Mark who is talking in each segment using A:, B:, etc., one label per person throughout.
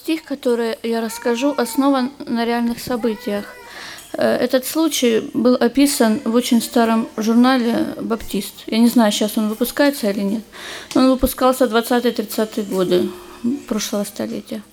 A: Стих, который я расскажу, основан на реальных событиях. Этот случай был описан в очень старом журнале «Баптист». Я не знаю, сейчас он выпускается или нет, но он выпускался в 20-30-е годы прошлого столетия.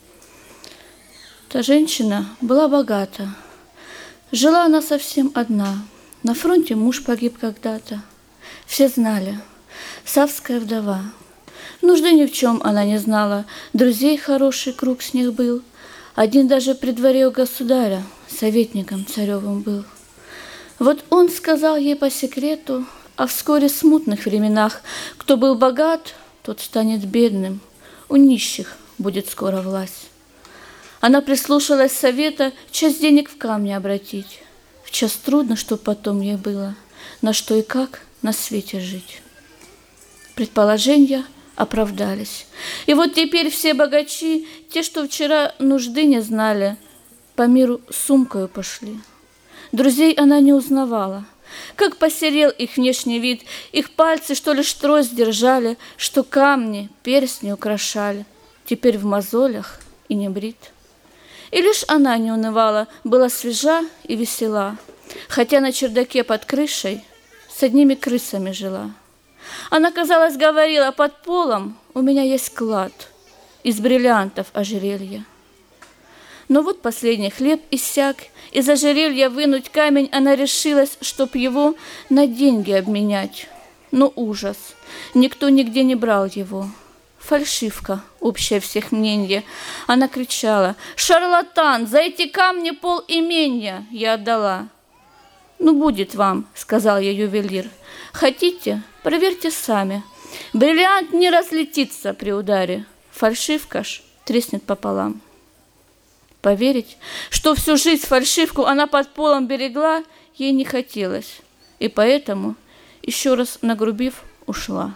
A: Та женщина была богата. Жила она совсем одна. На фронте муж погиб когда-то. Все знали. Савская вдова. Нужды ни в чем она не знала. Друзей хороший круг с них был. Один даже при дворе у государя советником царевым был. Вот он сказал ей по секрету о вскоре смутных временах. Кто был богат, тот станет бедным. У нищих будет скоро власть. Она прислушалась совета часть денег в камни обратить. В час трудно, чтоб потом ей было, на что и как на свете жить. Предположения оправдались. И вот теперь все богачи, те, что вчера нужды не знали, по миру сумкою пошли. Друзей она не узнавала. Как посерел их внешний вид, их пальцы, что лишь трость держали, что камни, перстни украшали, теперь в мозолях и не брит. И лишь она не унывала, была свежа и весела, хотя на чердаке под крышей с одними крысами жила. Она, казалось, говорила: под полом у меня есть клад из бриллиантов ожерелья. Но вот последний хлеб иссяк, из ожерелья вынуть камень она решилась, чтоб его на деньги обменять. Но ужас, никто нигде не брал его. Фальшивка, общее всех мнение. Она кричала: «Шарлатан, за эти камни полименья я отдала». «Ну, будет вам», — сказал ей ювелир. «Хотите, проверьте сами. Бриллиант не разлетится при ударе. Фальшивка ж треснет пополам». Поверить, что всю жизнь фальшивку она под полом берегла, ей не хотелось. И поэтому, еще раз нагрубив, ушла.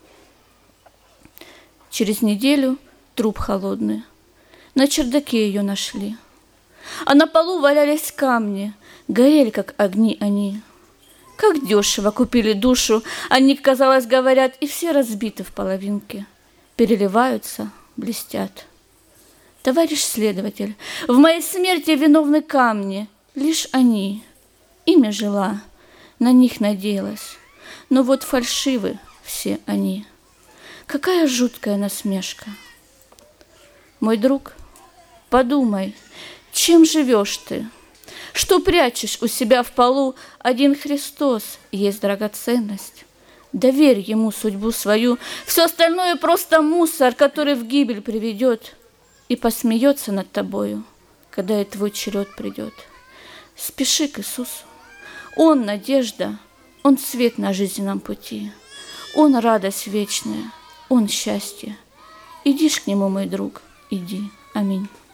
A: Через неделю труп холодный. На чердаке ее нашли. А на полу валялись камни, горели, как огни они. Как дешево купили душу, они, казалось, говорят, и все разбиты в половинке. Переливаются, блестят. Товарищ следователь, в моей смерти виновны камни, лишь они. Ими жила, на них надеялась, но вот фальшивы все они. Какая жуткая насмешка! Мой друг, подумай, чем живешь ты? Что прячешь у себя в полу? Один Христос есть драгоценность. Доверь ему судьбу свою, все остальное просто мусор, который в гибель приведет и посмеется над тобою, когда и твой черед придет. Спеши к Иисусу. Он надежда, Он свет на жизненном пути, Он радость вечная, Он счастье. Иди ж к Нему, мой друг, иди. Аминь.